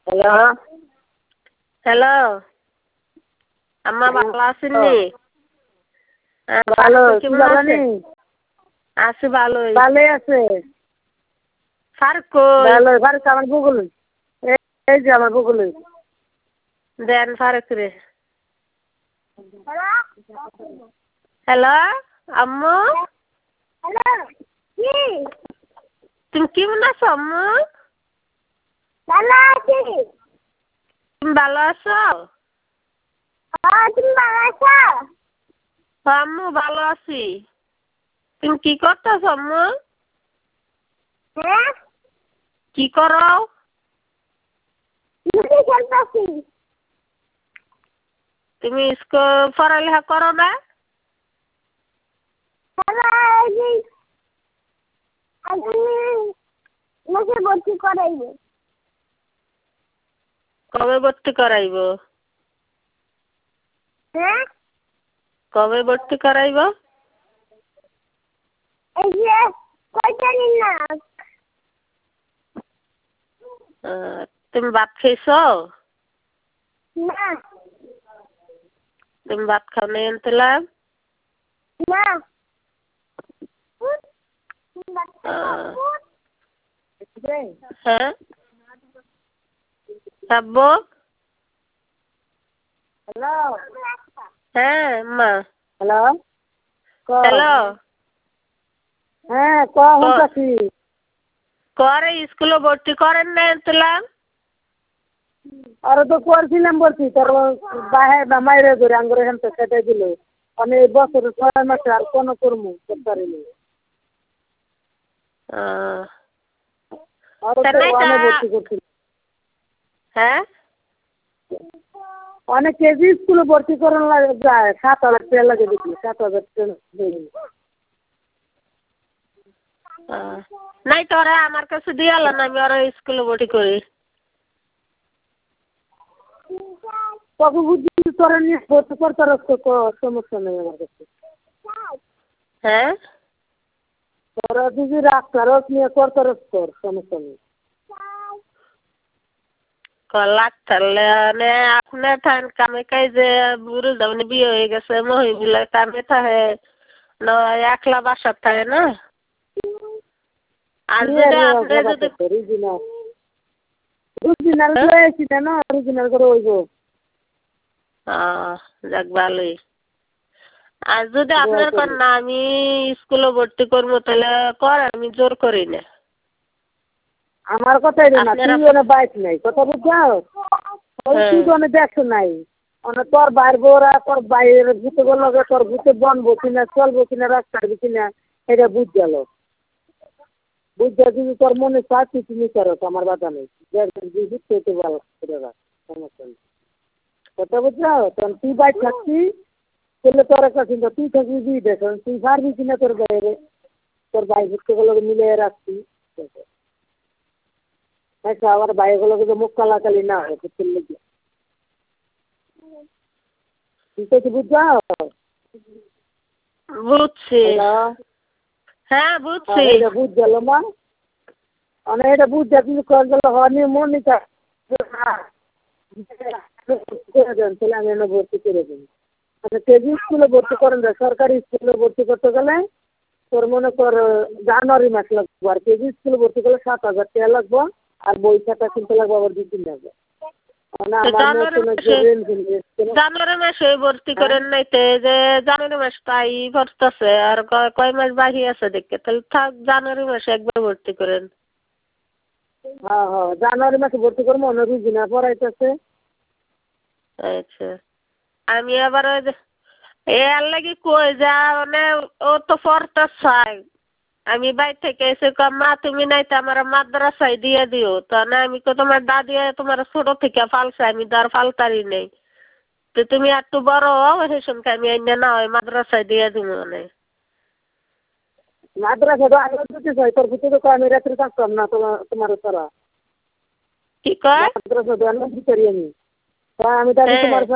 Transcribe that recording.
Hello hello আম্মা ভালো আছেননি? ভালো কেমন আছেন? আছি ভালোই। ভালোই আছে। ফারুক কই? ভালো ফারুক আমার বগুল। এই যে আমার বগুল। দেন ফারুক রে। হ্যালো আম্মু হ্যালো কি তুমি কেমন আছো আম্মু? ভালো আছি। তুমি ভালো আছো? তুমি ভালো আছো? আম্মু ভালো আছি। তুমি কি করতেছো আম্মু? হ্যাঁ কি করো? লুডো খেলতেছি। তুমি স্কুল পড়ালেখা করো না? হ্যালো আপনি আমাকে ভর্তি করাইবে। কবে ভর্তি করাইব? হ্যাঁ কবে ভর্তি করাইব? এই যে কয়টা দিন না তুমি ভাত খেয়েছো? না তুমি ভাত খাও নাই আনতেলাম? না হ্যাঁ আব্বু হ্যালো হ্যাঁ মা হ্যালো হ্যালো হ্যাঁ ক শুনতাছি। করে স্কুলে ভর্তি করেন নাই আনতেলাম? আর তো করছিলাম বলছি তোর বাহে মাইরে ধরে আঙ্গুরে হেন তো খেতে দিল আমি এই বছর 6 মাসে আর কোনো করমু করতে পারিনি। আর তো অনেক ভর্তি করছিল। হ্যাঁ অনেক কেজি স্কুলে ভর্তি করানো লাগে যায় 7,000 টাকা লাগে দিচ্ছি 7,000 টাকা। নাই তোরা আমার কাছে দিয়ে আলো না আমি ওরা স্কুলে ভর্তি করি। তবে বুদ্ধি তোরা নিয়ে ভর্তি করতে সমস্যা নেই আমার কাছে। হ্যাঁ তোরা যদি রাস্তার নিয়ে করতে কর সমস্যা নেই। লাগতারলে মানে আপনার থান কামে কাজ যে বুড়ো যাবেন বিয়ে হয়ে গেছে মহিলা কামে থাকে না একলা বাসার থাকে না। আর যদি আপনি যদি অরিজিনাল না অরিজিনাল করে হইব। যাক ভালোই। আর যদি আপনার কর না আমি স্কুলে ভর্তি করবো তাহলে কর আমি জোর করি না। আমার কথাই রে না তুই ওনে বাইক নাই কথা বুঝাও তুই ওনে দেখছো নাই ওনে তোর বাইর বোরা তোর বাইরের ভূতে লগে তোর ভূতে বনবো কিনা চলবো কিনা রাস্তা কিনা এটা বুঝ গেল বুঝতে যদি তোর মনে চাচ্ছি তুমি করো আমার বাধা নেই বুঝতে ভালো সমস্যা নেই কথা বুঝাও তখন তুই বাইক থাকছি তাহলে তোর একটা চিন্তা তুই থাকবি দিয়ে দেখ তুই পারবি কিনা তোর বাইরে তোর বাইক ভূতগুলোকে মিলিয়ে রাখছি। আচ্ছা আমার বাইকগুলোকে তো মুখ কালাকালি না হয় লেগে তুই তো বুঝাও বুঝছি হ্যাঁ বুঝছি এটা বুঝ গেল মা অনেক এটা বুঝ যা কিন্তু কর গেল হওয়ার মন নিতে তাহলে আমি এনে ভর্তি করে দেবো। আচ্ছা কেজি স্কুলে ভর্তি করেন যায় সরকারি স্কুলে ভর্তি করতে গেলে তোর মনে কর জানুয়ারি মাস লাগবো আর কেজি স্কুলে ভর্তি করলে 7,000 টাকা লাগবো আর বই খাতা কিনতে লাগবো আবার 2-3 লাগবে। জানুয়ারি মাসে ভর্তি করেন নাইতে যে জানুয়ারি মাস তাই ভরতেছে আর কয় মাস বাকি আছে দেখে তাহলে থাক জানুয়ারি মাসে একবার ভর্তি করেন। হ্যাঁ হ্যাঁ জানুয়ারি মাসে ভর্তি করবো অনেক রুজিনা পড়াইতেছে। আচ্ছা আমি আবার ওই যে আর লাগি কই যা মানে ও তো পড়তে চাই আমি বাইর থেকে এসে মা তুমি নাই তো আমার মাদ্রাসায় দিয়ে দিও তা না আমি তো তোমার দাদি তোমার ছোট থেকে ফালছে আমি তো আর ফালতারি নেই তো তুমি একটু বড় হও সেই সঙ্গে আমি এনে না হয় মাদ্রাসায় দিয়ে দিব মানে মাদ্রাসা তো আগে দিতে চাই তোর ভিতরে তো আমি রাত্রে থাকতাম না তোমার তারা কি কয় মাদ্রাসা তো আমি দিতে আমি দাদি তোমার